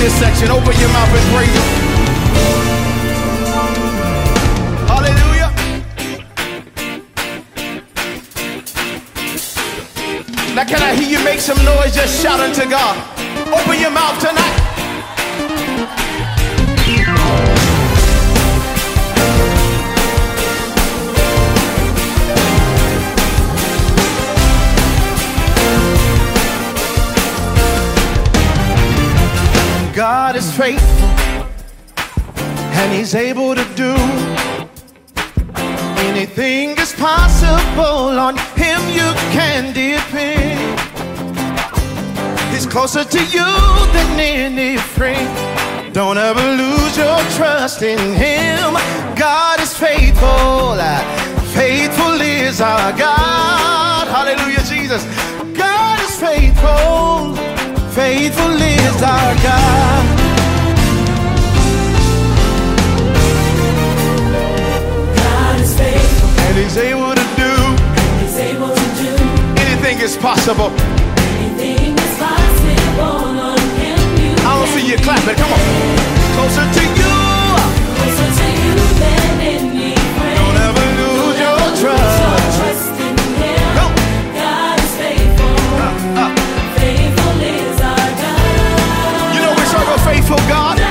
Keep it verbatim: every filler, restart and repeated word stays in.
this section. Open your mouth and praise him. Hallelujah. Now can I hear you make some noise just shouting to God? Open your mouth tonight. God is faithful, and he's able to do anything is possible. On him you can depend. He's closer to you than any friend. Don't ever lose your trust in him. God is faithful, faithful is our God. Hallelujah, Jesus. God is faithful, faithful is our God. God is faithful, and he's able to do, he's able to do anything is possible. Anything is possible on him. You I don't see you clapping. Come on. Closer to you. Closer to you than any friend. Don't ever lose your trust. Your trust in him. Go. God is faithful. Uh, uh. Faithful is our God. You know we serve a faithful God.